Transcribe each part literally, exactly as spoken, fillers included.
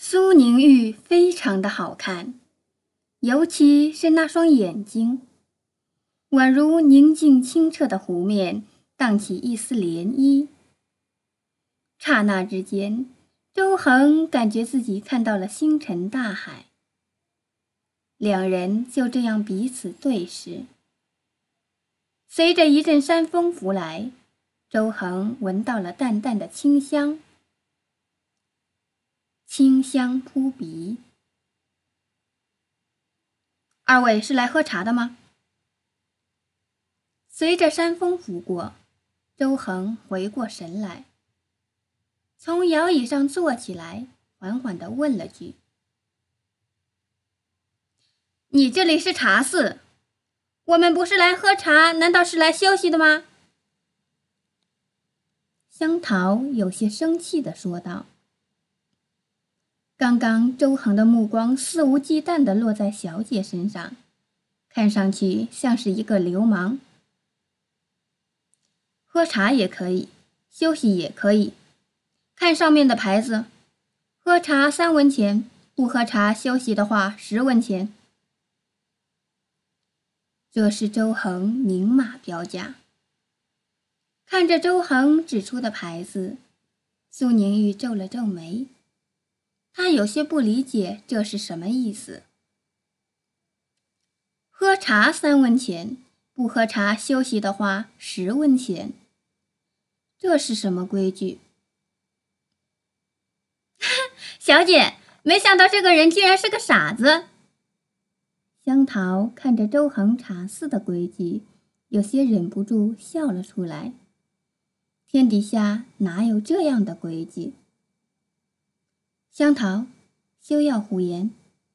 苏宁玉非常的好看，尤其是那双眼睛，宛如宁静清澈的湖面，荡起一丝涟漪。刹那之间，周恒感觉自己看到了星辰大海。两人就这样彼此对视。随着一阵山风拂来，周恒闻到了淡淡的清香，清香扑鼻。二位是来喝茶的吗？随着山风拂过，周恒回过神来，从摇椅上坐起来，缓缓地问了句：你这里是茶肆，我们不是来喝茶，难道是来休息的吗？香桃有些生气地说道。刚刚周恒的目光肆无忌惮地落在小姐身上，看上去像是一个流氓。喝茶也可以，休息也可以，看上面的牌子，喝茶三文钱，不喝茶休息的话十文钱。这是周恒明码标价。看着周恒指出的牌子，苏宁玉皱了皱眉，他有些不理解这是什么意思。喝茶三文钱，不喝茶休息的话十文钱，这是什么规矩？小姐，没想到这个人居然是个傻子。香桃看着周恒茶肆的规矩，有些忍不住笑了出来。天底下哪有这样的规矩？香桃，休要胡言。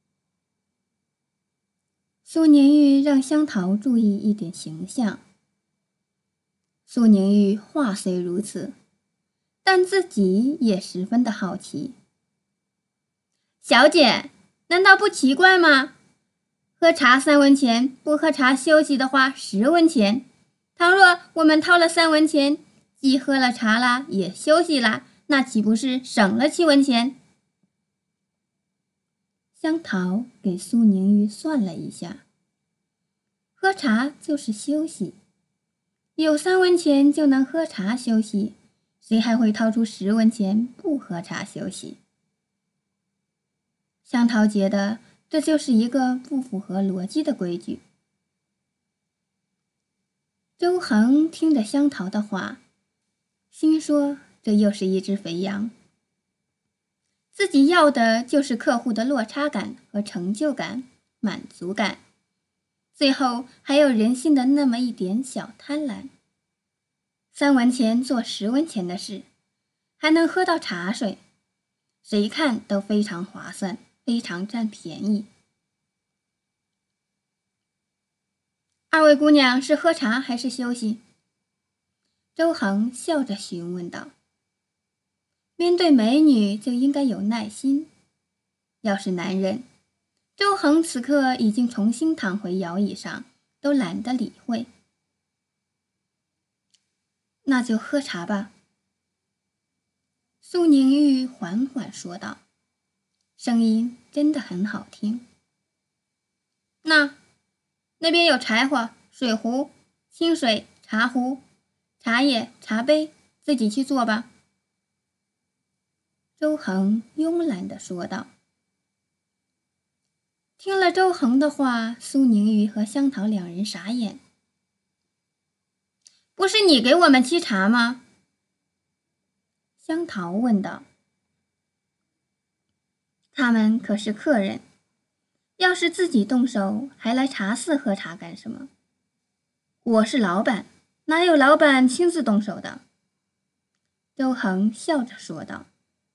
苏宁玉让香桃注意一点形象。苏宁玉话虽如此，但自己也十分的好奇。小姐，难道不奇怪吗？喝茶三文钱，不喝茶休息的话十文钱。倘若我们掏了三文钱，既喝了茶啦，也休息啦，那岂不是省了七文钱？香桃给苏宁玉算了一下，喝茶就是休息，有三文钱就能喝茶休息，谁还会掏出十文钱不喝茶休息？香桃觉得这就是一个不符合逻辑的规矩。周恒听着香桃的话，心说这又是一只肥羊。自己要的就是客户的落差感和成就感、满足感，最后还有人性的那么一点小贪婪。三文钱做十文钱的事，还能喝到茶水，谁看都非常划算，非常占便宜。二位姑娘是喝茶还是休息？周恒笑着询问道。面对美女就应该有耐心，要是男人，周恒此刻已经重新躺回摇椅上，都懒得理会。那就喝茶吧。苏宁玉缓缓说道，声音真的很好听。那那边有柴火、水壶、清水、茶壶、茶叶、茶杯，自己去做吧。周恒慵懒地说道。听了周恒的话，苏宁玉和香桃两人傻眼。不是你给我们沏茶吗？香桃问道。他们可是客人，要是自己动手，还来茶肆喝茶干什么？我是老板，哪有老板亲自动手的？周恒笑着说道。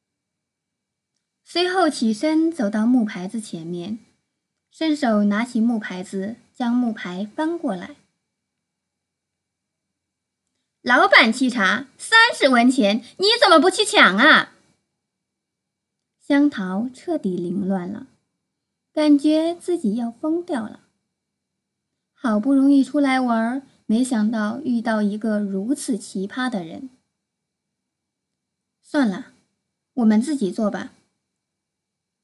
随后起身走到木牌子前面，伸手拿起木牌子，将木牌翻过来。老板沏茶三十文钱，你怎么不去抢啊？香桃彻底凌乱了，感觉自己要疯掉了。好不容易出来玩，没想到遇到一个如此奇葩的人。算了，我们自己做吧。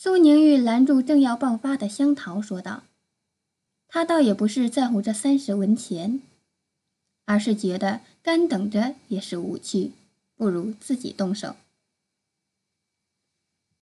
苏宁玉拦住正要爆发的香桃，说道：“他倒也不是在乎这三十文钱，而是觉得干等着也是无趣，不如自己动手。”